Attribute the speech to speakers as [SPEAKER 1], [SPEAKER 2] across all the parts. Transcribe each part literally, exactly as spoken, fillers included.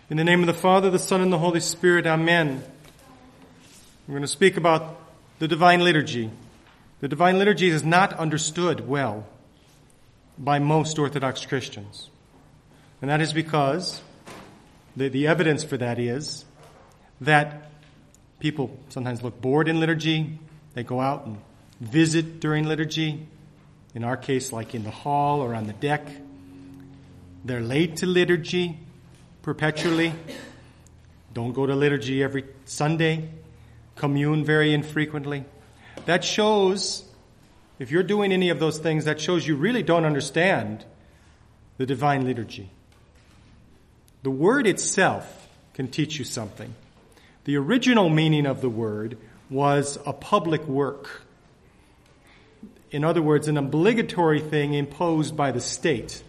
[SPEAKER 1] In the name of the Father, the Son, and the Holy Spirit, amen. We're going to speak about the Divine Liturgy. The Divine Liturgy is not understood well by most Orthodox Christians. And that is because the, the evidence for that is that people sometimes look bored in liturgy. They go out and visit during liturgy. In our case, like in the hall or on the deck. They're late to liturgy perpetually. Don't go to liturgy every Sunday. Commune very infrequently. That shows, if you're doing any of those things, that shows you really don't understand the Divine Liturgy. The word itself can teach you something. The original meaning of the word was a public work. In other words, an obligatory thing imposed by the state.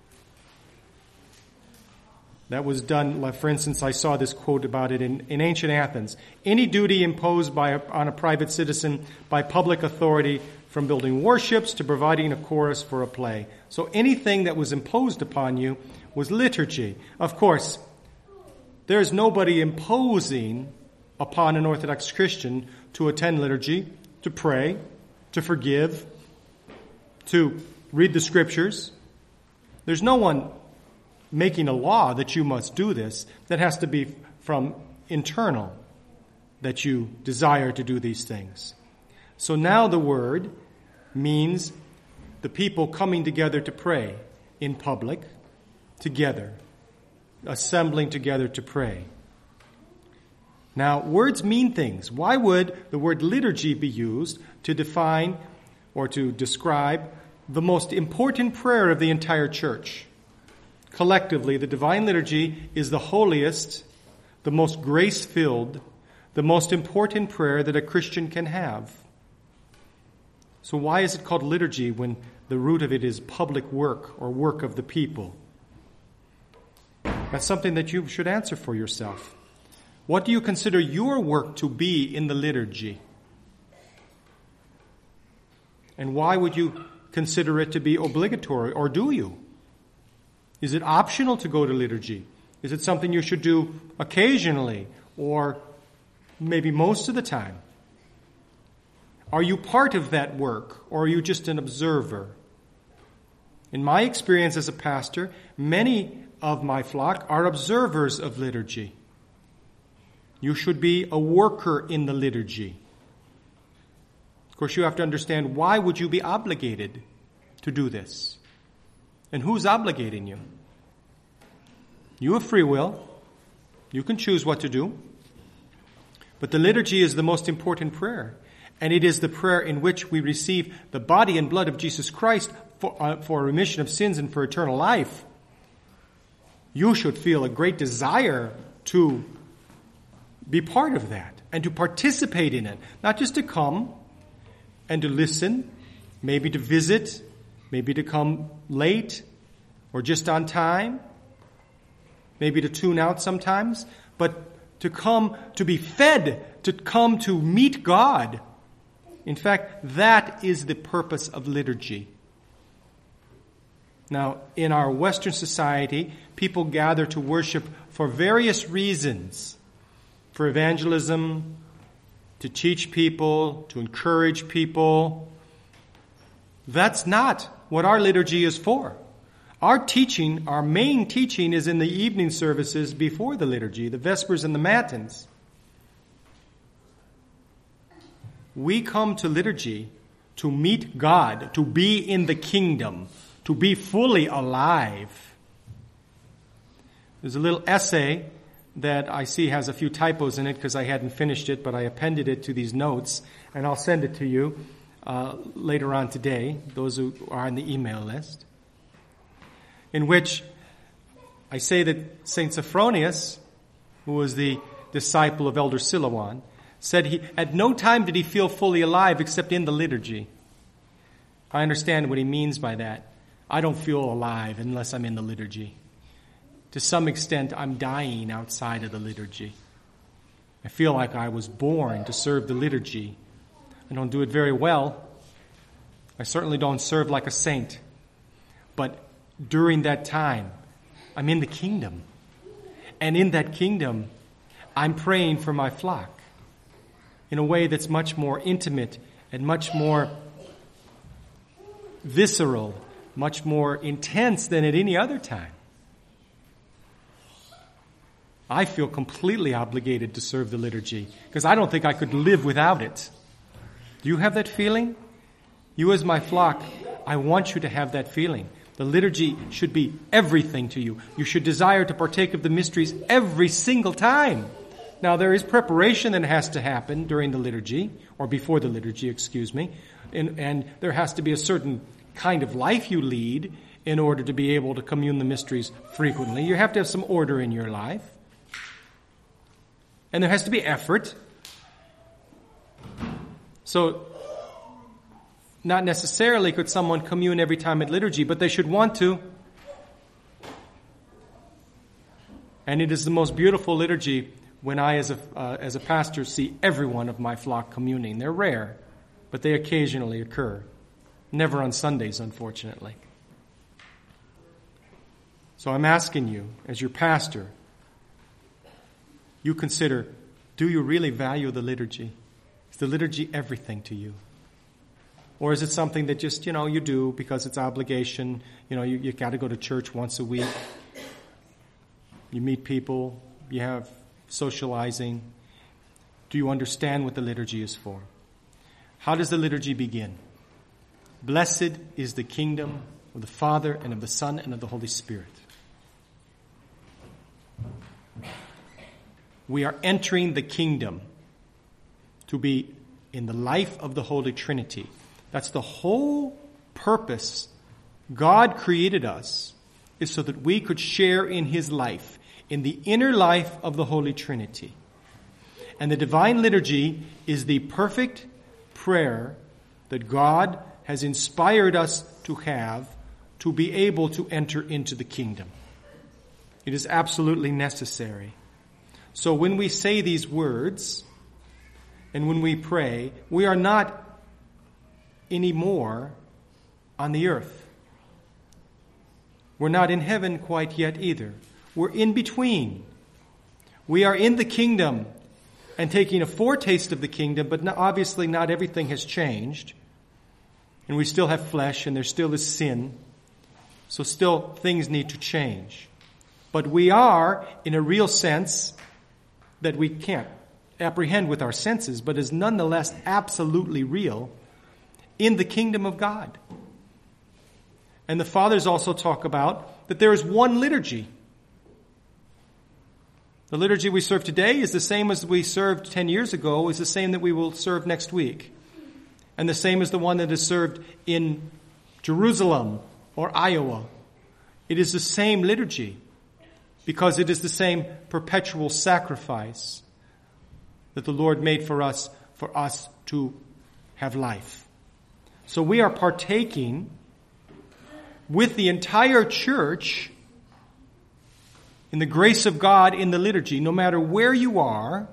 [SPEAKER 1] That was done, like, for instance, I saw this quote about it in, in ancient Athens. Any duty imposed by a, on a private citizen by public authority, from building warships to providing a chorus for a play. So anything that was imposed upon you was liturgy. Of course, there's nobody imposing upon an Orthodox Christian to attend liturgy, to pray, to forgive, to read the Scriptures. There's no one making a law that you must do this. That has to be from internal, that you desire to do these things. So now the word means the people coming together to pray in public, together, assembling together to pray. Now, words mean things. Why would the word liturgy be used to define or to describe the most important prayer of the entire church? Collectively, the Divine Liturgy is the holiest, the most grace-filled, the most important prayer that a Christian can have. So why is it called liturgy when the root of it is public work or work of the people? That's something that you should answer for yourself. What do you consider your work to be in the liturgy? And why would you consider it to be obligatory, or do you? Is it optional to go to liturgy? Is it something you should do occasionally or maybe most of the time? Are you part of that work, or are you just an observer? In my experience as a pastor, many of my flock are observers of liturgy. You should be a worker in the liturgy. Of course, you have to understand, why would you be obligated to do this? And who's obligating you? You have free will. You can choose what to do. But the liturgy is the most important prayer. And it is the prayer in which we receive the body and blood of Jesus Christ for, uh, for remission of sins and for eternal life. You should feel a great desire to be part of that and to participate in it. Not just to come and to listen, maybe to visit, maybe to come late or just on time, maybe to tune out sometimes, but to come to be fed, to come to meet God. In fact, that is the purpose of liturgy. Now, in our Western society, people gather to worship for various reasons. For evangelism, to teach people, to encourage people. That's not what our liturgy is for. Our teaching, our main teaching, is in the evening services before the liturgy, the Vespers and the Matins. We come to liturgy to meet God, to be in the kingdom, to be fully alive. There's a little essay that I see has a few typos in it because I hadn't finished it, but I appended it to these notes, and I'll send it to you uh, later on today, those who are on the email list, in which I say that Saint Sophronius, who was the disciple of Elder Silouan, said he at no time did he feel fully alive except in the liturgy. I understand what he means by that. I don't feel alive unless I'm in the liturgy. To some extent, I'm dying outside of the liturgy. I feel like I was born to serve the liturgy. I don't do it very well. I certainly don't serve like a saint. But during that time, I'm in the kingdom. And in that kingdom, I'm praying for my flock in a way that's much more intimate and much more visceral, much more intense than at any other time. I feel completely obligated to serve the liturgy because I don't think I could live without it. Do you have that feeling? You as my flock, I want you to have that feeling. The liturgy should be everything to you. You should desire to partake of the mysteries every single time. Now, there is preparation that has to happen during the liturgy, or before the liturgy, excuse me, and, and there has to be a certain kind of life you lead in order to be able to commune the mysteries frequently. You have to have some order in your life. And there has to be effort. So, not necessarily could someone commune every time at liturgy, but they should want to. And it is the most beautiful liturgy when I, as a, uh, as a pastor, see every one of my flock communing. They're rare, but they occasionally occur. Never on Sundays, unfortunately. So I'm asking you, as your pastor, you consider, do you really value the liturgy? Is the liturgy everything to you? Or is it something that just, you know, you do because it's obligation? You know, you, you got to go to church once a week. You meet people. You have socializing. Do you understand what the liturgy is for? How does the liturgy begin? Blessed is the kingdom of the Father and of the Son and of the Holy Spirit. We are entering the kingdom to be in the life of the Holy Trinity. That's the whole purpose. God created us is so that we could share in His life, in the inner life of the Holy Trinity. And the divine liturgy is the perfect prayer that God has inspired us to have to be able to enter into the kingdom. It is absolutely necessary. So when we say these words and when we pray, we are not anymore on the earth. We're not in heaven quite yet either. We're in between. We are in the kingdom and taking a foretaste of the kingdom, but not, obviously not everything has changed. And we still have flesh and there still is sin. So still things need to change. But we are, in a real sense, that we can't apprehend with our senses, but is nonetheless absolutely real, in the kingdom of God. And the fathers also talk about that there is one liturgy. The liturgy we serve today is the same as we served ten years ago, is the same that we will serve next week. And the same as the one that is served in Jerusalem or Iowa. It is the same liturgy because it is the same perpetual sacrifice that the Lord made for us, for us to have life. So we are partaking with the entire church in the grace of God in the liturgy, no matter where you are,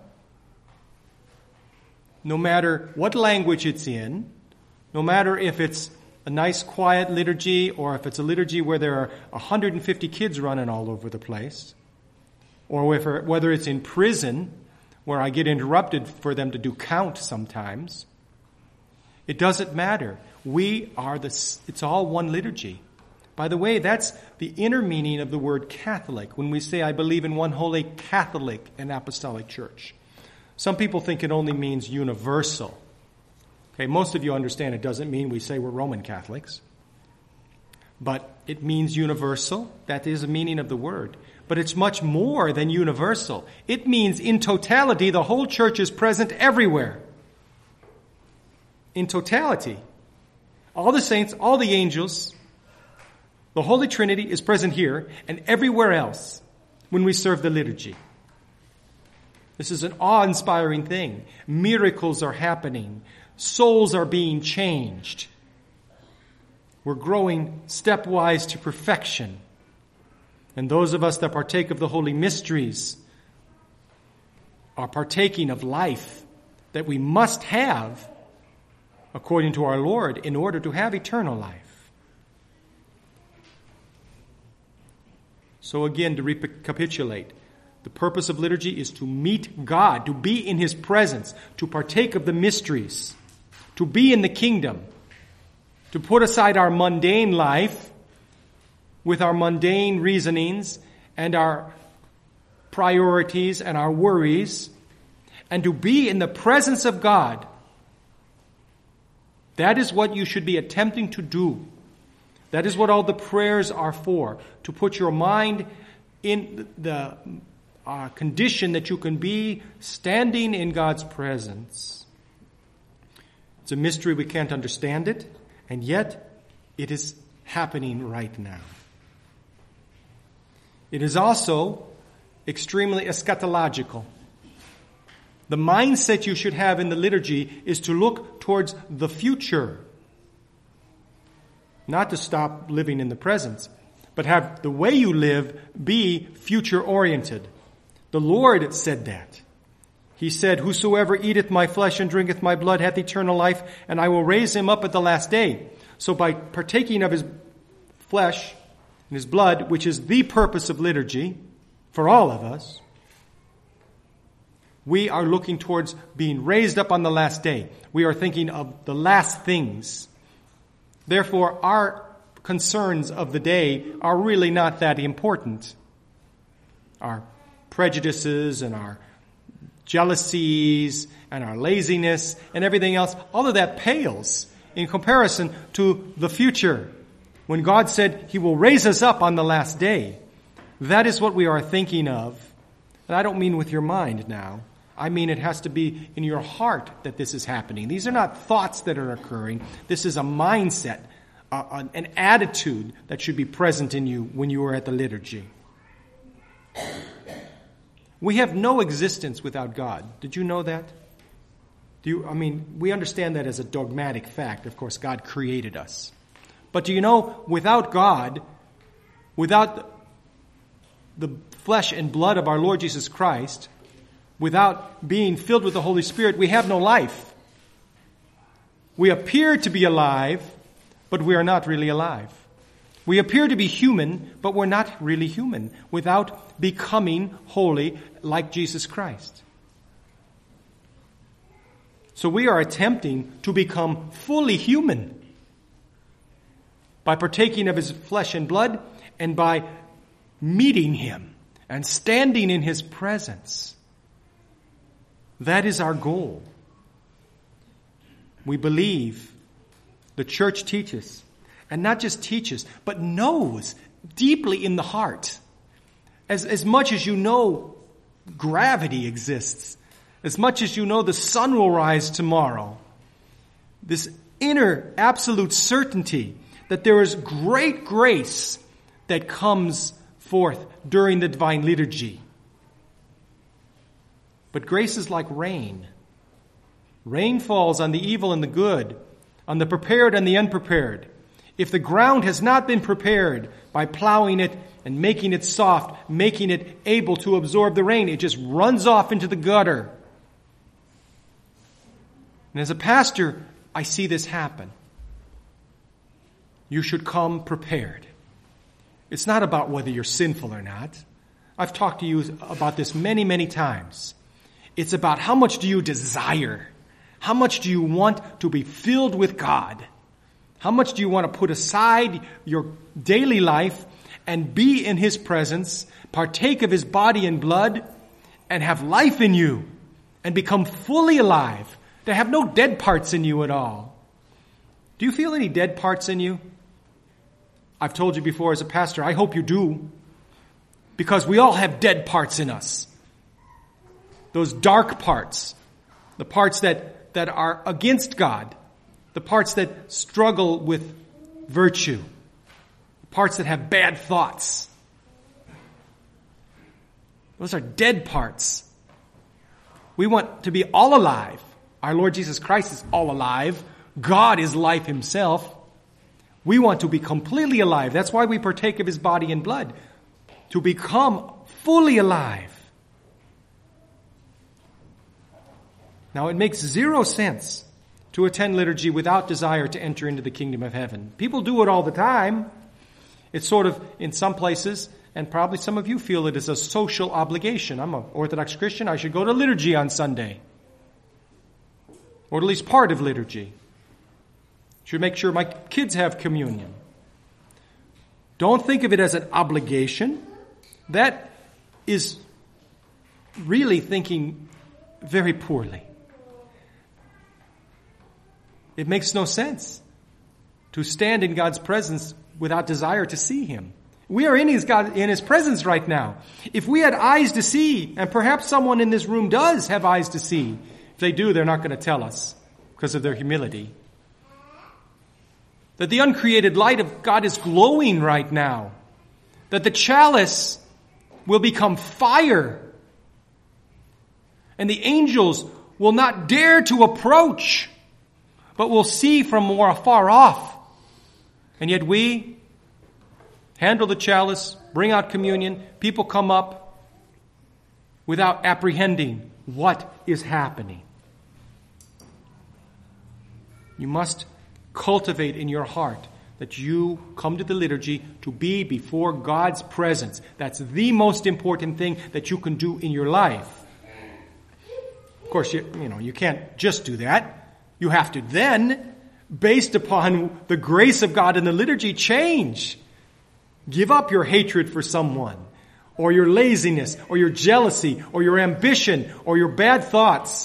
[SPEAKER 1] no matter what language it's in, no matter if it's a nice quiet liturgy or if it's a liturgy where there are one hundred fifty kids running all over the place, or whether it's in prison where I get interrupted for them to do count sometimes. It doesn't matter. We are the, it's all one liturgy. By the way, that's the inner meaning of the word Catholic when we say, I believe in one holy Catholic and Apostolic Church. Some people think it only means universal. Okay, most of you understand it doesn't mean we say we're Roman Catholics. But it means universal. That is the meaning of the word. But it's much more than universal. It means in totality, the whole church is present everywhere. In totality. All the saints, all the angels, the Holy Trinity is present here and everywhere else when we serve the liturgy. This is an awe-inspiring thing. Miracles are happening. Souls are being changed. We're growing stepwise to perfection. And those of us that partake of the holy mysteries are partaking of life that we must have according to our Lord in order to have eternal life. So again, to recapitulate, The purpose of liturgy is to meet God, to be in His presence, to partake of the mysteries, to be in the kingdom, to put aside our mundane life with our mundane reasonings and our priorities and our worries, and to be in the presence of God. That is what you should be attempting to do. That is what all the prayers are for, to put your mind in the uh, condition that you can be standing in God's presence. It's a mystery, we can't understand it, and yet it is happening right now. It is also extremely eschatological. The mindset you should have in the liturgy is to look towards the future. Not to stop living in the present, but have the way you live be future-oriented. The Lord said that. He said, "Whosoever eateth my flesh and drinketh my blood hath eternal life, and I will raise him up at the last day." So by partaking of His flesh and His blood, which is the purpose of liturgy for all of us, we are looking towards being raised up on the last day. We are thinking of the last things. Therefore, our concerns of the day are really not that important. Our prejudices and our jealousies and our laziness and everything else, all of that pales in comparison to the future. When God said He will raise us up on the last day, that is what we are thinking of. And I don't mean with your mind now. I mean it has to be in your heart that this is happening. These are not thoughts that are occurring. This is a mindset, uh, an attitude that should be present in you when you are at the liturgy. We have no existence without God. Did you know that? Do you, I mean, we understand that as a dogmatic fact. Of course, God created us. But do you know, without God, without the flesh and blood of our Lord Jesus Christ, without being filled with the Holy Spirit, we have no life. We appear to be alive, but we are not really alive. We appear to be human, but we're not really human without becoming holy like Jesus Christ. So we are attempting to become fully human by partaking of His flesh and blood and by meeting Him and standing in His presence. That is our goal. We believe, the church teaches, and not just teaches, but knows deeply in the heart. As, as much as you know gravity exists, as much as you know the sun will rise tomorrow, this inner absolute certainty that there is great grace that comes forth during the divine liturgy. But grace is like rain. Rain falls on the evil and the good, on the prepared and the unprepared. If the ground has not been prepared by plowing it and making it soft, making it able to absorb the rain, it just runs off into the gutter. And as a pastor, I see this happen. You should come prepared. It's not about whether you're sinful or not. I've talked to you about this many, many times. It's about how much do you desire? How much do you want to be filled with God? How much do you want to put aside your daily life and be in His presence, partake of His body and blood, and have life in you, and become fully alive, to have no dead parts in you at all? Do you feel any dead parts in you? I've told you before as a pastor, I hope you do, because we all have dead parts in us. Those dark parts, the parts that, that are against God, the parts that struggle with virtue, the parts that have bad thoughts. Those are dead parts. We want to be all alive. Our Lord Jesus Christ is all alive. God is life Himself. We want to be completely alive. That's why we partake of His body and blood. To become fully alive. Now, it makes zero sense to attend liturgy without desire to enter into the kingdom of heaven. People do it all the time. It's sort of, in some places, And probably some of you feel it is a social obligation. I'm an Orthodox Christian. I should go to liturgy on Sunday. Or at least part of liturgy. Should make sure my kids have communion. Don't think of it as an obligation. That is really thinking very poorly. It makes no sense to stand in God's presence without desire to see Him. We are in His God, in His presence right now. If we had eyes to see, and perhaps someone in this room does have eyes to see, if they do, they're not going to tell us because of their humility. That the uncreated light of God is glowing right now. That the chalice will become fire. And the angels will not dare to approach, but will see from more afar off. And yet we handle the chalice, bring out communion, people come up without apprehending what is happening. You must cultivate in your heart that you come to the liturgy to be before God's presence. That's the most important thing that you can do in your life. Of course, you, you know, you can't just do that. You have to then, based upon the grace of God in the liturgy, change. Give up your hatred for someone, or your laziness, or your jealousy, or your ambition, or your bad thoughts.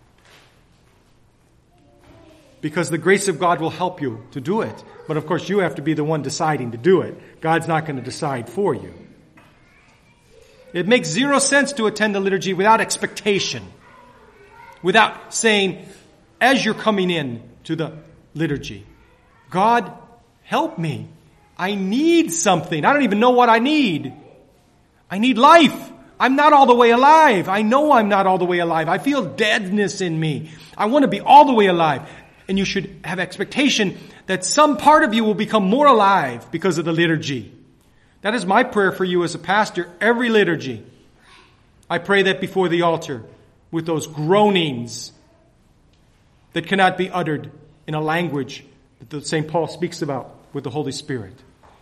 [SPEAKER 1] Because the grace of God will help you to do it. But of course, you have to be the one deciding to do it. God's not going to decide for you. It makes zero sense to attend the liturgy without expectation. Without saying, as you're coming in to the liturgy, God, help me. I need something. I don't even know what I need. I need life. I'm not all the way alive. I know I'm not all the way alive. I feel deadness in me. I want to be all the way alive. And you should have expectation that some part of you will become more alive because of the liturgy. That is my prayer for you as a pastor, every liturgy. I pray that before the altar with those groanings that cannot be uttered in a language that Saint Paul speaks about with the Holy Spirit.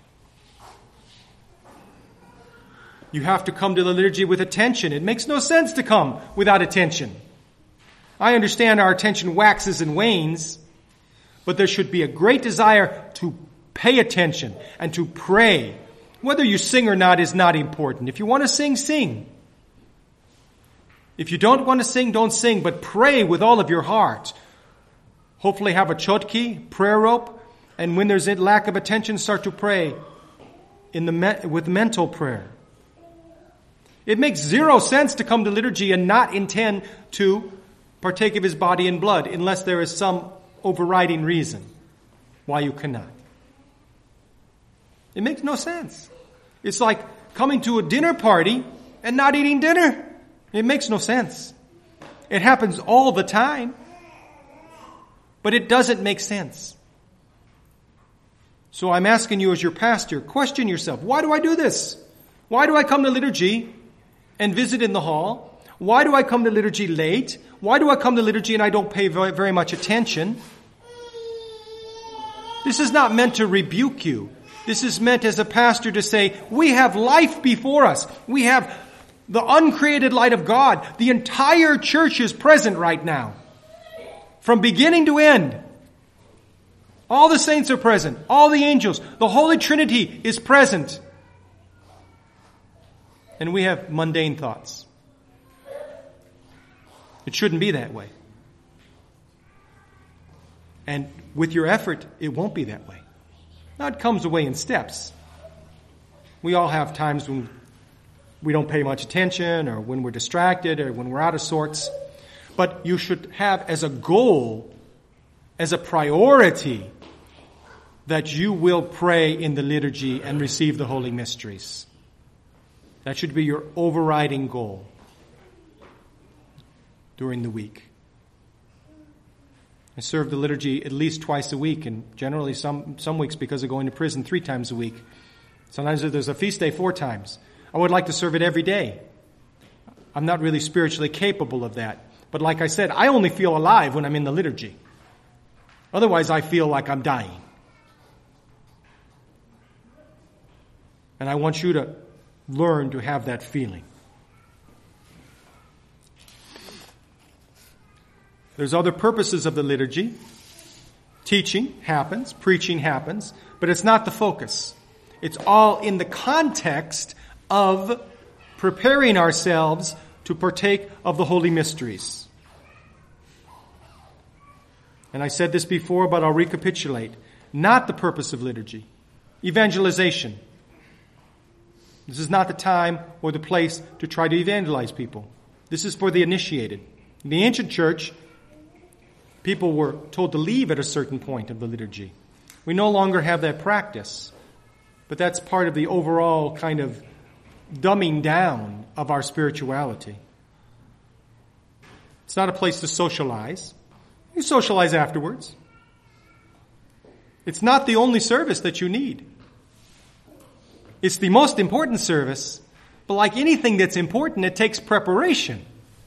[SPEAKER 1] You have to come to the liturgy with attention. It makes no sense to come without attention. I understand our attention waxes and wanes, but there should be a great desire to pay attention and to pray. Whether you sing or not is not important. If you want to sing, sing. If you don't want to sing, don't sing, but pray with all of your heart. Hopefully have a chotki, prayer rope, and when there's a lack of attention, start to pray in the me- with mental prayer. It makes zero sense to come to liturgy and not intend to partake of His body and blood unless there is some overriding reason why you cannot. It makes no sense. It's like coming to a dinner party and not eating dinner. It makes no sense. It happens all the time. But it doesn't make sense. So I'm asking you as your pastor, question yourself, why do I do this? Why do I come to liturgy and visit in the hall? Why do I come to liturgy late? Why do I come to liturgy and I don't pay very, very much attention? This is not meant to rebuke you. This is meant as a pastor to say, we have life before us. We have the uncreated light of God. The entire church is present right now. From beginning to end. All the saints are present. All the angels. The Holy Trinity is present. And we have mundane thoughts. It shouldn't be that way. And with your effort, it won't be that way. Now it comes away in steps. We all have times when we don't pay much attention, or when we're distracted, or when we're out of sorts. But you should have as a goal, as a priority, that you will pray in the liturgy and receive the holy mysteries. That should be your overriding goal during the week. I serve the liturgy at least twice a week, and generally some, some weeks, because of going to prison, three times a week. Sometimes if there's a feast day, four times. I would like to serve it every day. I'm not really spiritually capable of that. But like I said, I only feel alive when I'm in the liturgy. Otherwise, I feel like I'm dying. And I want you to learn to have that feeling. There's other purposes of the liturgy. Teaching happens, preaching happens, but it's not the focus. It's all in the context of preparing ourselves to partake of the holy mysteries. And I said this before, but I'll recapitulate. Not the purpose of liturgy. Evangelization. This is not the time or the place to try to evangelize people. This is for the initiated. In the ancient church, people were told to leave at a certain point of the liturgy. We no longer have that practice, but that's part of the overall kind of dumbing down of our spirituality. It's not a place to socialize. You socialize afterwards. It's not the only service that you need. It's the most important service, but like anything that's important, it takes preparation.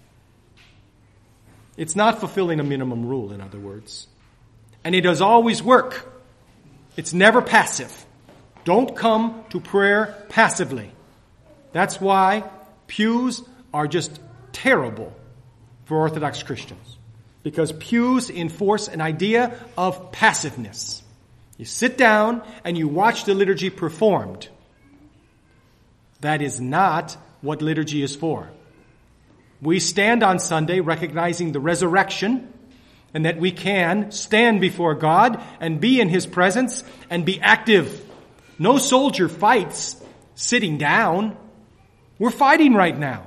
[SPEAKER 1] It's not fulfilling a minimum rule, in other words. And it does always work. It's never passive. Don't come to prayer passively. That's why pews are just terrible for Orthodox Christians. Because pews enforce an idea of passiveness. You sit down and you watch the liturgy performed. That is not what liturgy is for. We stand on Sunday recognizing the resurrection and that we can stand before God and be in His presence and be active. No soldier fights sitting down. We're fighting right now.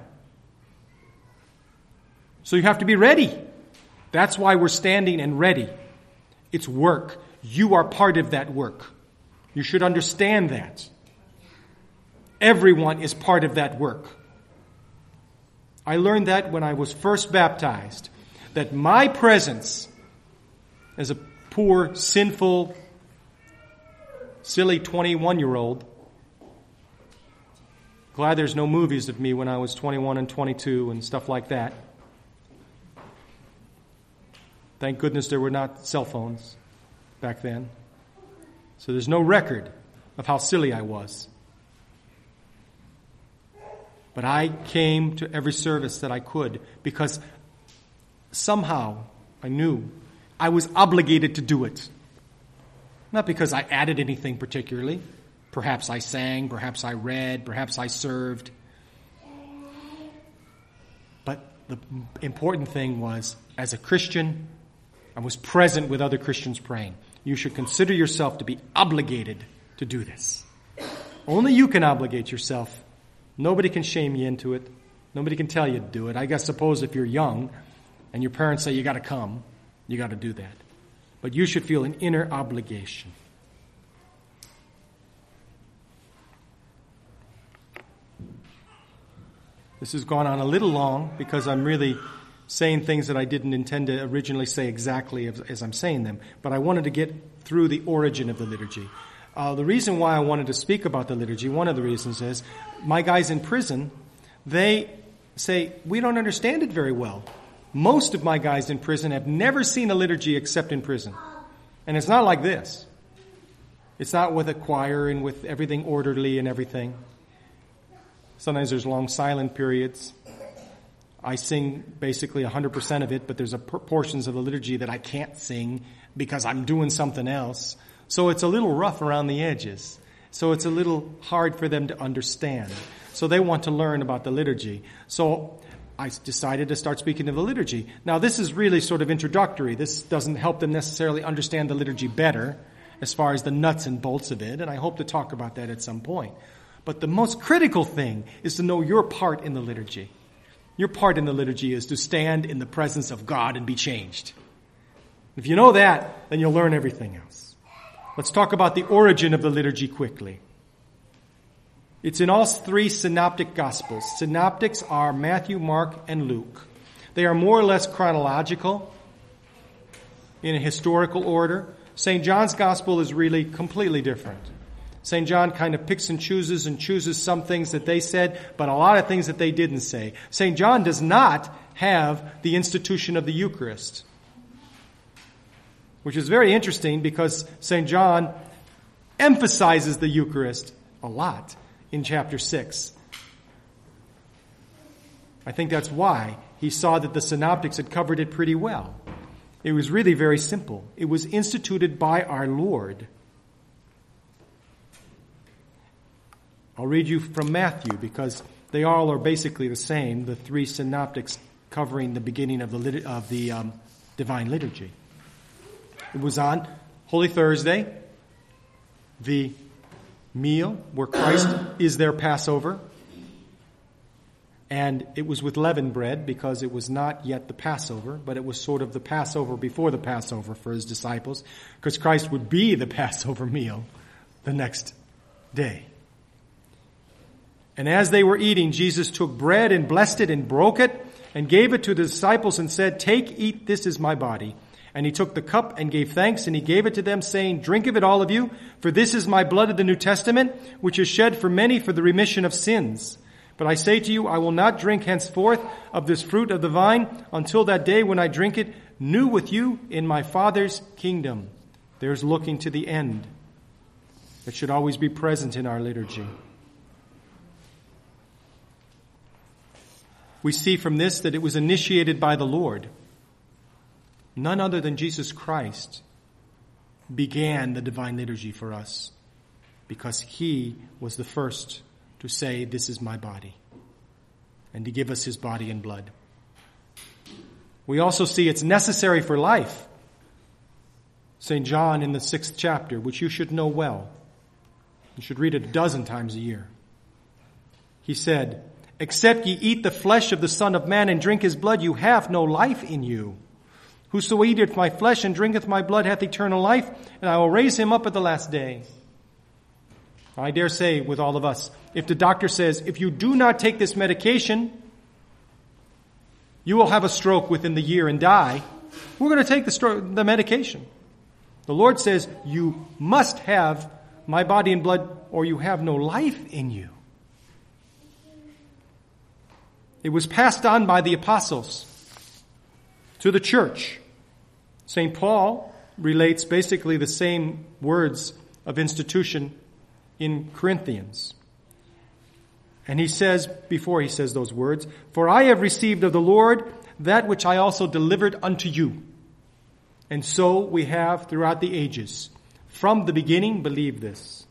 [SPEAKER 1] So you have to be ready. That's why we're standing and ready. It's work. You are part of that work. You should understand that. Everyone is part of that work. I learned that when I was first baptized, that my presence as a poor, sinful, silly twenty-one-year-old, glad there's no movies of me when I was twenty-one and twenty-two and stuff like that. Thank goodness there were not cell phones back then. So there's no record of how silly I was. But I came to every service that I could because somehow I knew I was obligated to do it. Not because I added anything particularly. Perhaps I sang, perhaps I read, perhaps I served. But the important thing was, as a Christian, I was present with other Christians praying. You should consider yourself to be obligated to do this. Only you can obligate yourself. Nobody can shame you into it. Nobody can tell you to do it. I guess suppose if you're young and your parents say you got to come, you got to do that. But you should feel an inner obligation. This has gone on a little long because I'm really saying things that I didn't intend to originally say exactly as, as I'm saying them. But I wanted to get through the origin of the liturgy. Uh, the reason why I wanted to speak about the liturgy, one of the reasons is my guys in prison, they say, we don't understand it very well. Most of my guys in prison have never seen a liturgy except in prison. And it's not like this. It's not with a choir and with everything orderly and everything. Sometimes there's long silent periods. I sing basically one hundred percent of it, but there's a per- portions of the liturgy that I can't sing because I'm doing something else. So it's a little rough around the edges. So it's a little hard for them to understand. So they want to learn about the liturgy. So I decided to start speaking of the liturgy. Now this is really sort of introductory. This doesn't help them necessarily understand the liturgy better as far as the nuts and bolts of it, and I hope to talk about that at some point. But the most critical thing is to know your part in the liturgy. Your part in the liturgy is to stand in the presence of God and be changed. If you know that, then you'll learn everything else. Let's talk about the origin of the liturgy quickly. It's in all three synoptic gospels. Synoptics are Matthew, Mark, and Luke. They are more or less chronological in a historical order. Saint John's gospel is really completely different. Saint John kind of picks and chooses and chooses some things that they said, but a lot of things that they didn't say. Saint John does not have the institution of the Eucharist, which is very interesting because Saint John emphasizes the Eucharist a lot in chapter six I think that's why he saw that the synoptics had covered it pretty well. It was really very simple. It was instituted by our Lord. I'll read you from Matthew because they all are basically the same, the three synoptics covering the beginning of the, lit- of the um, divine liturgy. It was on Holy Thursday, the meal where Christ is their Passover. And it was with leavened bread because it was not yet the Passover, but it was sort of the Passover before the Passover for his disciples, because Christ would be the Passover meal the next day. And as they were eating, Jesus took bread and blessed it and broke it and gave it to the disciples and said, "Take, eat, this is my body." And he took the cup and gave thanks, and he gave it to them, saying, "Drink of it, all of you, for this is my blood of the New Testament, which is shed for many for the remission of sins. But I say to you, I will not drink henceforth of this fruit of the vine until that day when I drink it new with you in my Father's kingdom." There's looking to the end. That should always be present in our liturgy. We see from this that it was initiated by the Lord. None other than Jesus Christ began the divine liturgy for us because he was the first to say, "This is my body," and to give us his body and blood. We also see it's necessary for life. Saint John in the sixth chapter, which you should know well. You should read it a dozen times a year. He said, "Except ye eat the flesh of the Son of Man and drink his blood, you have no life in you. Whoso eateth my flesh and drinketh my blood hath eternal life, and I will raise him up at the last day." I dare say with all of us, if the doctor says, if you do not take this medication, you will have a stroke within the year and die, we're going to take the, stro- the medication. The Lord says, you must have my body and blood or you have no life in you. It was passed on by the apostles to the church. Saint Paul relates basically the same words of institution in Corinthians. And he says, before he says those words, "For I have received of the Lord that which I also delivered unto you." And so we have throughout the ages, from the beginning, believed this.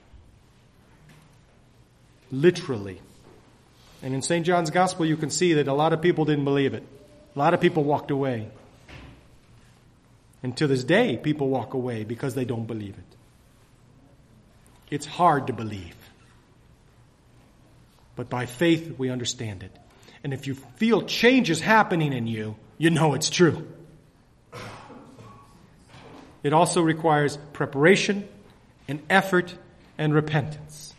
[SPEAKER 1] Literally. And in Saint John's Gospel, you can see that a lot of people didn't believe it. A lot of people walked away. And to this day, people walk away because they don't believe it. It's hard to believe. But by faith, we understand it. And if you feel changes happening in you, you know it's true. It also requires preparation and effort and repentance.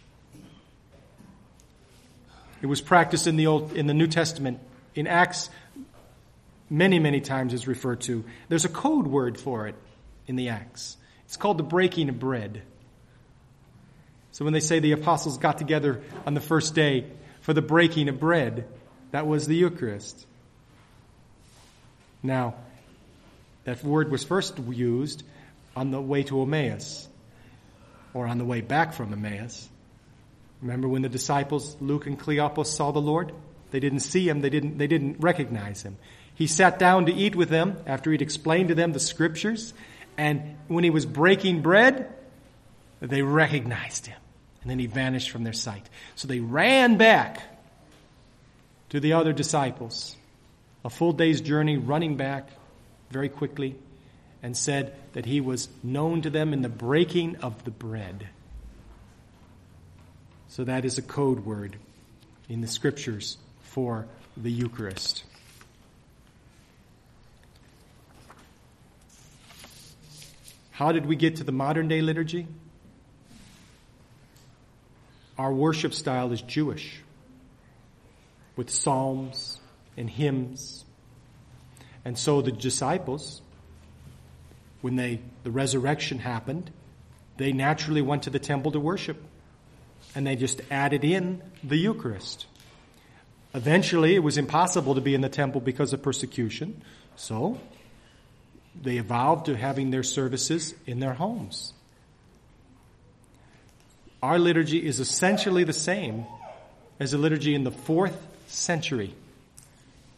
[SPEAKER 1] It was practiced in the Old, in the New Testament. In Acts, many, many times is referred to. There's a code word for it in the Acts. It's called the breaking of bread. So when they say the apostles got together on the first day for the breaking of bread, that was the Eucharist. Now, that word was first used on the way to Emmaus, or on the way back from Emmaus. Remember when the disciples, Luke and Cleopas, saw the Lord? They didn't see him, they didn't, they didn't recognize him. He sat down to eat with them after he'd explained to them the scriptures, and when he was breaking bread, they recognized him. And then he vanished from their sight. So they ran back to the other disciples, a full day's journey, running back very quickly, and said that he was known to them in the breaking of the bread. So that is a code word in the scriptures for the Eucharist. How did we get to the modern day liturgy? Our worship style is Jewish, with psalms and hymns. And so the disciples, when they the resurrection happened, they naturally went to the temple to worship. And they just added in the Eucharist. Eventually, it was impossible to be in the temple because of persecution. So they evolved to having their services in their homes. Our liturgy is essentially the same as the liturgy in the fourth century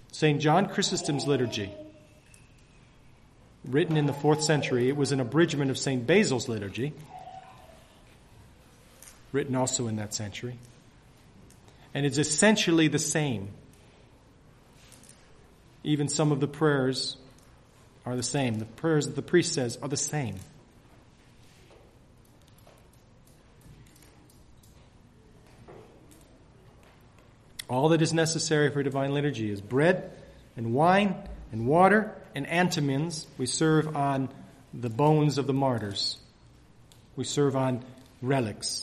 [SPEAKER 1] Saint John Chrysostom's liturgy, written in the fourth century, it was an abridgment of Saint Basil's liturgy, written also in that century. And it's essentially the same. Even some of the prayers are the same. The prayers that the priest says are the same. All that is necessary for divine liturgy is bread and wine and water and antimins. We serve on the bones of the martyrs. We serve on relics.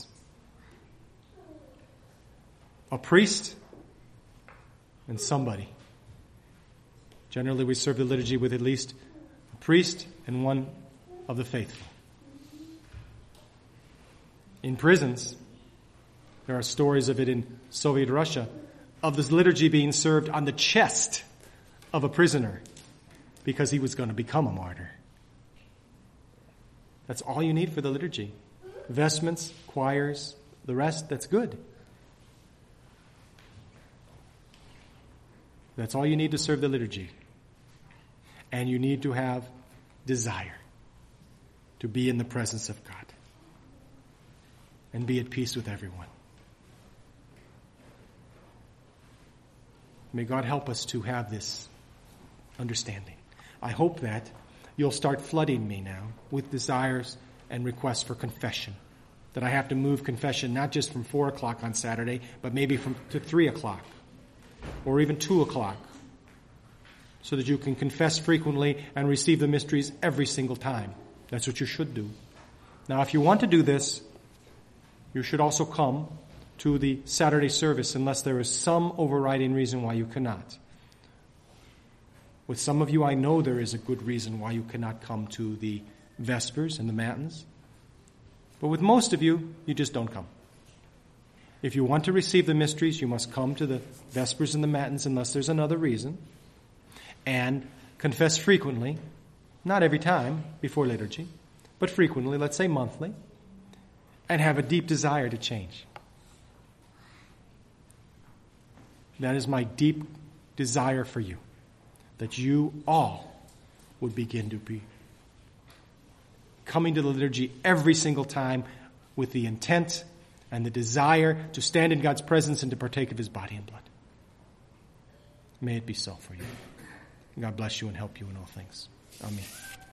[SPEAKER 1] A priest and somebody. Generally, we serve the liturgy with at least a priest and one of the faithful. In prisons, there are stories of it in Soviet Russia, of this liturgy being served on the chest of a prisoner because he was going to become a martyr. That's all you need for the liturgy. Vestments, choirs, the rest, that's good. That's all you need to serve the liturgy. And you need to have desire to be in the presence of God and be at peace with everyone. May God help us to have this understanding. I hope that you'll start flooding me now with desires and requests for confession. That I have to move confession not just from four o'clock on Saturday, but maybe from to three o'clock or even two o'clock, so that you can confess frequently and receive the mysteries every single time. That's what you should do. Now, if you want to do this, you should also come to the Saturday service unless there is some overriding reason why you cannot. With some of you, I know there is a good reason why you cannot come to the Vespers and the Matins. But with most of you, you just don't come. If you want to receive the mysteries, you must come to the Vespers and the Matins unless there's another reason. And confess frequently, not every time before liturgy, but frequently, let's say monthly, and have a deep desire to change. That is my deep desire for you, that you all would begin to be coming to the liturgy every single time with the intent and the desire to stand in God's presence and to partake of his body and blood. May it be so for you. God bless you and help you in all things. Amen.